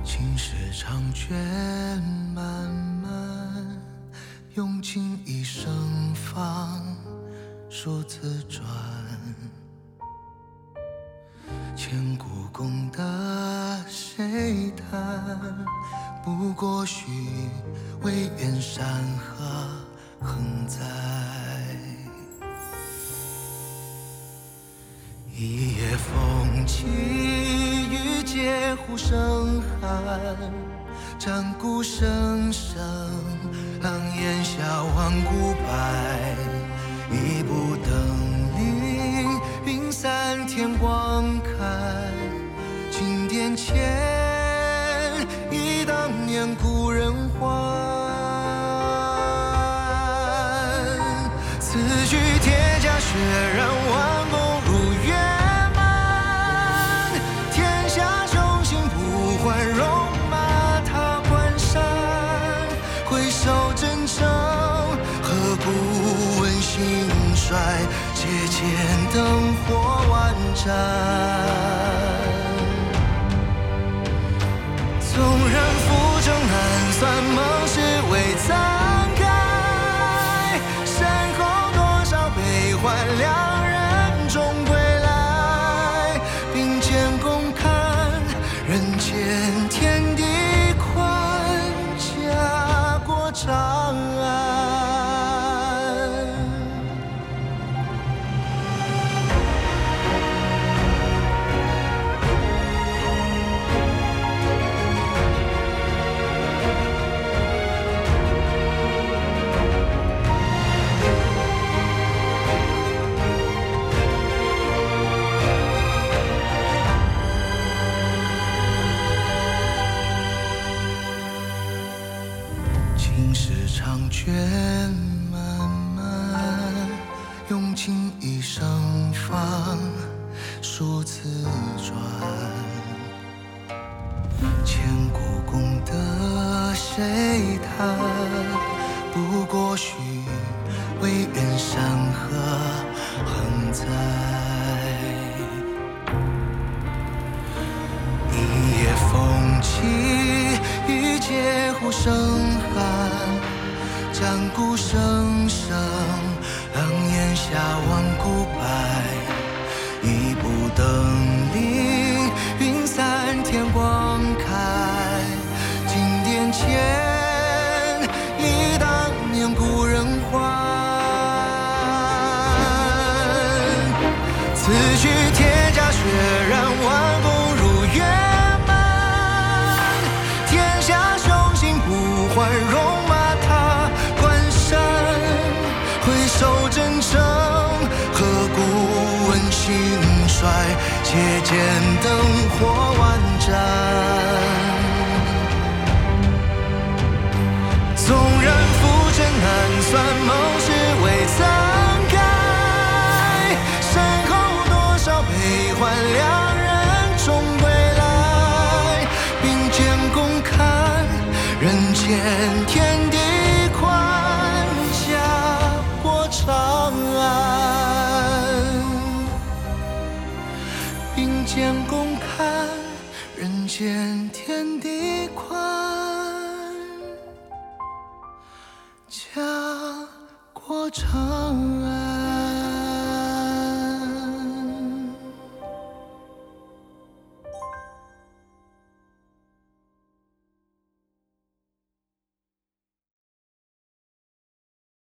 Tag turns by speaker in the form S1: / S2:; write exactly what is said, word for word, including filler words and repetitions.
S1: 情是长卷漫漫，用尽一生放数字转。千古功德谁谈？不过虚伪远山河横在。一夜风起，欲借壶声寒，战鼓声声，狼烟下万古白。一步登临，云散天光开。经殿前，忆当年故人还。此去铁甲血染，万功如圆满。天下雄心不换，戎马踏关山。回首真诚，何故问兴衰？借剑灯火万盏。纵然浮沉难算，梦是未曾开。身后多少悲欢，两人终归来。并肩共看，人间天地宽，家国长安。情是长卷漫漫，用尽一生放数字转。千古功德谁谈？不过虚伪远山河横在。一夜风起，欲借壶声寒。战鼓声声，狼烟下万古白。一步登临，云散天光开。经殿前，忆当年故人还。此去铁甲血染，万功如圆满。天下雄心不换，戎马踏关山。回首真诚，何故问兴衰？借剑灯火万盏。纵然浮沉难算，梦是未曾开。身后多少悲欢，两人终归来。并肩共看，人间天地宽，家国长安。并肩共看，人间天地宽，家国长安。